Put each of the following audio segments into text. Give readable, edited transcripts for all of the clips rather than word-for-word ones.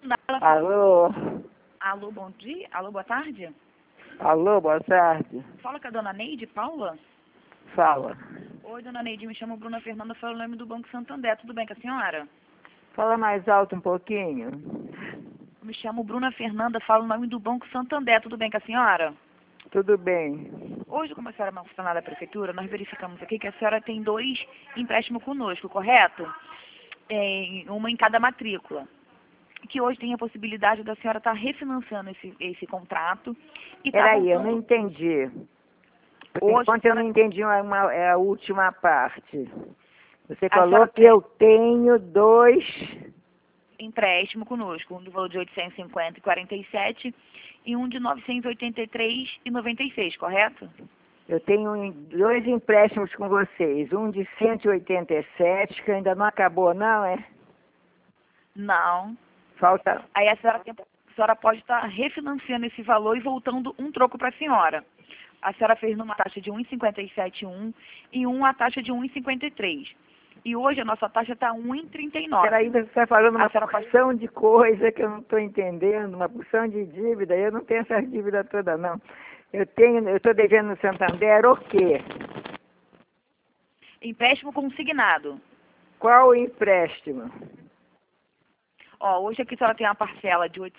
Alô? Alô, bom dia. Alô, boa tarde. Alô, boa tarde. Fala com a dona Neide Paula. Fala. Oi, dona Neide, me chamo Bruna Fernanda, falo o nome do Banco Santander. Tudo bem com a senhora? Fala mais alto um pouquinho. Me chamo Bruna Fernanda, falo o nome do Banco Santander. Tudo bem com a senhora? Tudo bem. Hoje, como a senhora é uma funcionária da prefeitura, nós verificamos aqui que a senhora tem 2 empréstimos conosco, correto? Uma em cada matrícula. Que hoje tem a possibilidade da senhora estar refinanciando esse contrato. E Peraí, eu não entendi. Por enquanto eu não entendi a última parte. Você falou que eu tenho 2... empréstimo conosco, um do valor de 850,47 e um de 983,96, correto? Eu tenho 2 empréstimos com vocês. Um de 187, que ainda não acabou, não, é? Não. Falta... Aí a senhora pode estar refinanciando esse valor e voltando um troco para a senhora. A senhora fez numa taxa de 1,57,1 e a taxa de 1,53. E hoje a nossa taxa está 1,39. Peraí, você está falando uma porção de coisa que eu não estou entendendo, uma porção de dívida. Eu não tenho essa dívida toda, não. Eu estou devendo no Santander o quê? Empréstimo consignado. Qual o empréstimo? Ó, hoje aqui a senhora tem uma parcela de R$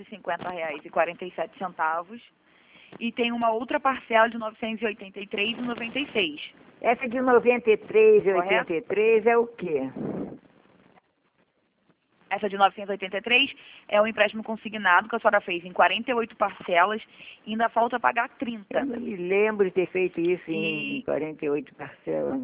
850,47 e tem uma outra parcela de R$ 983,96. Essa de 93,83 é o quê? Essa de 983 é o empréstimo consignado que a senhora fez em 48 parcelas e ainda falta pagar 30. Eu não me lembro de ter feito isso em 48 parcelas.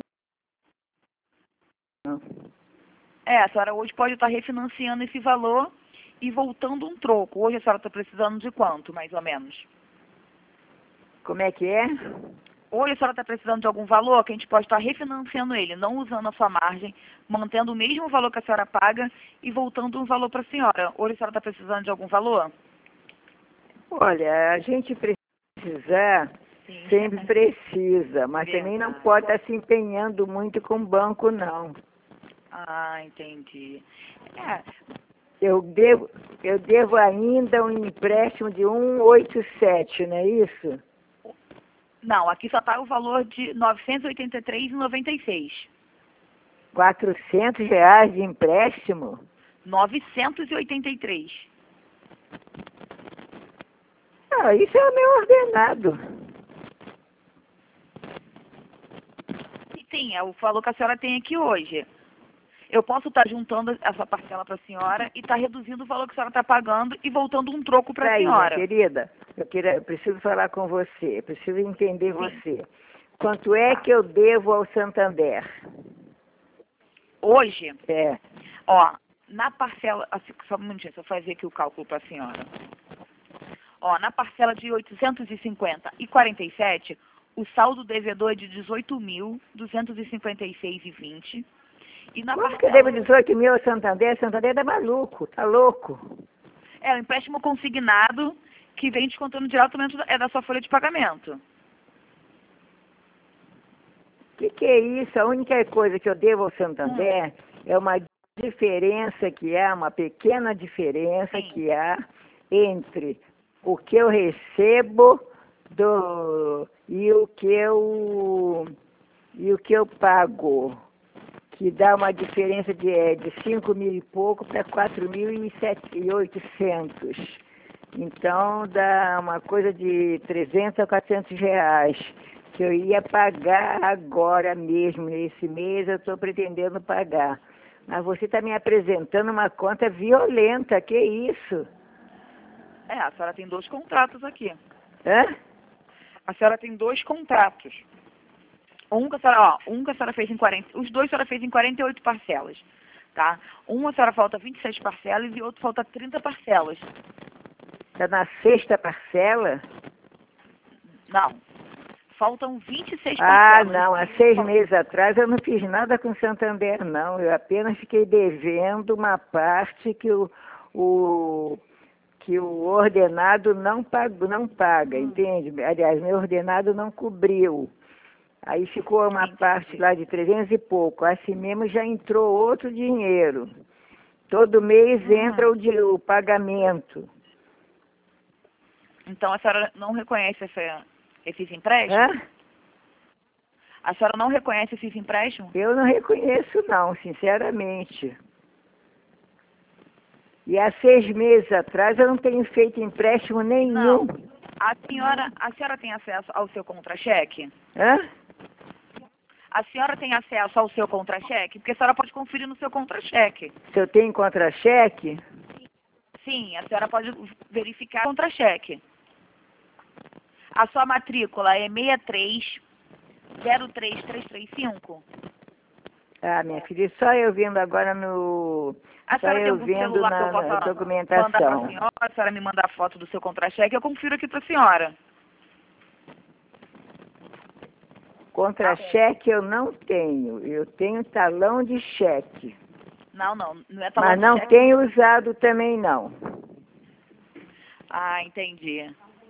Não. A senhora hoje pode estar refinanciando esse valor e voltando um troco. Hoje a senhora está precisando de quanto, mais ou menos? Como é que é? Hoje a senhora está precisando de algum valor que a gente pode estar refinanciando ele, não usando a sua margem, mantendo o mesmo valor que a senhora paga e voltando um valor para a senhora. Hoje a senhora está precisando de algum valor? Olha, a gente precisar, sempre precisa, mas também não pode estar se empenhando muito com o banco, não. Ah, entendi. Eu devo ainda um empréstimo de 187, não é isso? Não, aqui só está o valor de R$ 983,96. R$ 400 de empréstimo? 983. Ah, isso é o meu ordenado. Sim, é o valor que a senhora tem aqui hoje. Eu posso estar juntando essa parcela para a senhora e estar reduzindo o valor que a senhora está pagando e voltando um troco para a senhora. Minha querida, eu preciso falar com você, eu preciso entender você. Quanto é que eu devo ao Santander? Hoje? É. Ó, na parcela, só um minutinho, deixa eu fazer aqui o cálculo para a senhora. Ó, na parcela de 850,47, o saldo devedor é de 18.256,20. E na Como que eu devo 18 mil ao Santander? Santander é maluco, tá louco. É o empréstimo consignado que vem descontando diretamente da sua folha de pagamento. O que é isso? A única coisa que eu devo ao Santander é uma diferença que há, uma pequena diferença que há entre o que eu recebo e o que eu pago, que dá uma diferença de 5 mil e pouco para 4.800. Então dá uma coisa de 300 a 400 reais, que eu ia pagar agora mesmo, nesse mês eu estou pretendendo pagar. Mas você está me apresentando uma conta violenta, que isso? A senhora tem 2 contratos aqui. Hã? A senhora tem 2 contratos. Um que a senhora fez em 40, os 2 a senhora fez em 48 parcelas, tá? Um a senhora falta 26 parcelas e outro falta 30 parcelas. Está na 6ª parcela? Não. Faltam 26 parcelas. Ah, não. Há 6 meses atrás eu não fiz nada com o Santander, não. Eu apenas fiquei devendo uma parte que o ordenado não paga, entende? Aliás, meu ordenado não cobriu. Aí ficou uma parte lá de 300 e pouco. Assim mesmo já entrou outro dinheiro. Todo mês entra o pagamento. Então a senhora não reconhece esses empréstimos? Hã? A senhora não reconhece esses empréstimos? Eu não reconheço não, sinceramente. E há 6 meses atrás eu não tenho feito empréstimo nenhum. Não. A senhora tem acesso ao seu contra-cheque? Hã? A senhora tem acesso ao seu contra-cheque? Porque a senhora pode conferir no seu contra-cheque. Se eu tenho contra-cheque? Sim, a senhora pode verificar o contra-cheque. A sua matrícula é 6303335? Ah, minha filha, só eu vendo agora no... A Só senhora tem eu algum vendo celular que eu na possa mandar para a documentação. senhora? A senhora me manda a foto do seu contra-cheque, eu confiro aqui para a senhora. Contra-cheque eu não tenho. Eu tenho talão de cheque. Não é talão Mas de não cheque. tenho usado também não. Ah, entendi.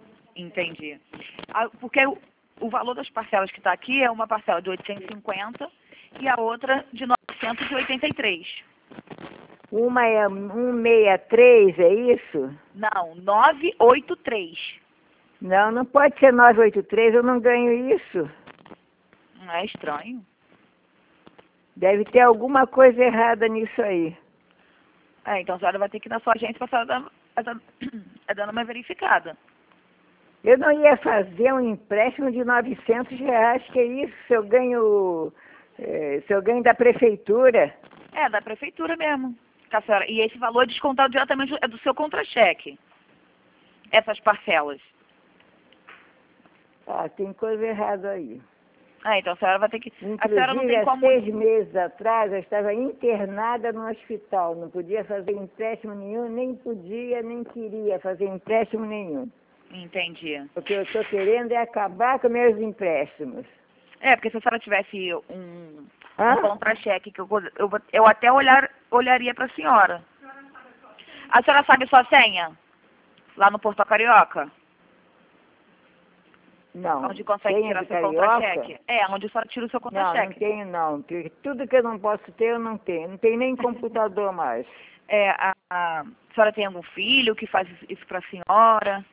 Porque o valor das parcelas que está aqui é uma parcela de 850 e a outra de 983. Uma é 163, é isso? Não, 983. Não, não pode ser 983, eu não ganho isso. Não é estranho? Deve ter alguma coisa errada nisso aí. Então a senhora vai ter que ir na sua agência para a senhora dar uma verificada. Eu não ia fazer um empréstimo de R$ 900, que é isso, se eu ganho da prefeitura. É, da prefeitura mesmo. Tá, senhora? E esse valor é descontado diretamente do seu contra-cheque. Essas parcelas. Ah, tem coisa errada aí. Então a senhora vai ter que... A senhora não Inclusive, tem há como... 6 meses atrás, eu estava internada no hospital. Não podia fazer empréstimo nenhum, nem queria fazer empréstimo nenhum. Entendi. O que eu estou querendo é acabar com meus empréstimos. Porque se a senhora tivesse um Hã? contra-cheque, que eu até olharia para a senhora. A senhora sabe sua senha? Lá no Porto Carioca? Não. Onde consegue Tenho tirar de seu carioca? contra-cheque? Onde a senhora tira o seu Não, contra-cheque. não tenho não. Porque tudo que eu não posso ter, eu não tenho. Não tenho nem computador mais. A senhora tem algum filho que faz isso para a senhora?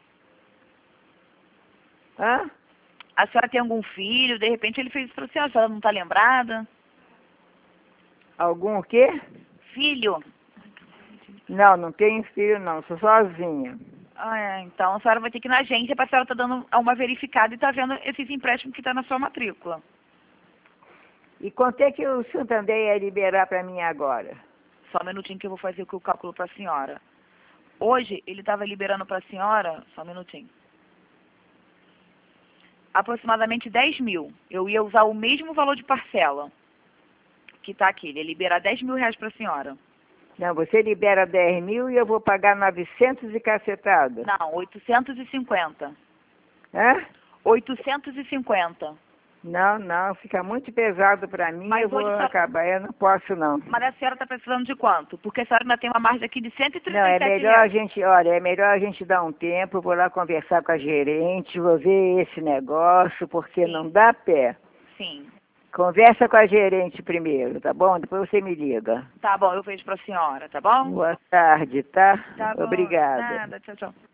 Hã? A senhora tem algum filho, de repente ele fez isso para a senhora não está lembrada? Algum o quê? Filho? Não, não tenho filho não, sou sozinha. Então a senhora vai ter que ir na agência para a senhora estar dando uma verificada e estar vendo esses empréstimos que estão na sua matrícula. E quanto é que o Santander ia liberar para mim agora? Só um minutinho que eu vou fazer o cálculo para a senhora. Hoje ele estava liberando para a senhora, só um minutinho, aproximadamente 10 mil. Eu ia usar o mesmo valor de parcela que está aqui. Ele ia liberar 10 mil reais para a senhora. Não, você libera 10 mil e eu vou pagar 900 e cacetada. Não, 850. Hã? 850. Não, fica muito pesado para mim, Mas eu vou acabar, eu não posso não. Mas a senhora está precisando de quanto? Porque a senhora ainda tem uma margem aqui de 137 Não, é melhor reais. é melhor a gente dar um tempo, vou lá conversar com a gerente, vou ver esse negócio, porque Sim. não dá pé. Sim. Conversa com a gerente primeiro, tá bom? Depois você me liga. Tá bom, eu vejo para a senhora, tá bom? Boa tarde, tá? Tá bom. Obrigada. Nada, tchau, tchau.